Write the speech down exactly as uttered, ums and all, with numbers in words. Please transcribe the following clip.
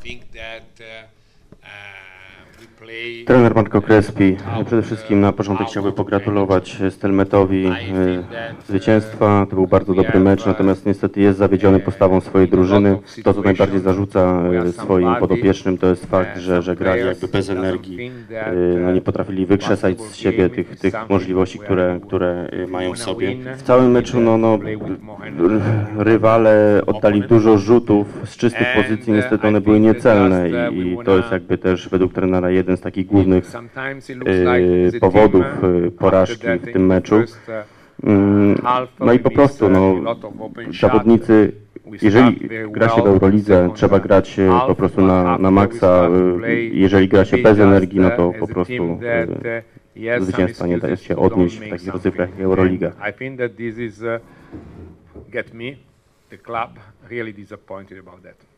Trener Marco Crespi przede wszystkim na początek chciałby pogratulować Stelmetowi zwycięstwa. To był bardzo dobry mecz, natomiast niestety jest zawiedziony postawą swojej drużyny. To, co najbardziej zarzuca swoim podopiecznym, to jest fakt, że, że grali jakby bez energii. No, nie potrafili wykrzesać z siebie tych, tych możliwości, które, które mają w sobie. W całym meczu no, no, rywale oddali dużo rzutów z czystych pozycji, niestety one były niecelne i, i to jest jakby też według trenera jeden z takich głównych y, powodów y, porażki w tym meczu. Y, no i po prostu no, zawodnicy, jeżeli gra się w Eurolidze, trzeba grać po prostu na, na maksa. Jeżeli gra się bez energii, no to po prostu y, zwycięstwa nie da się odnieść w takich rozgrywkach jak Euroliga. The club really disappointed about that.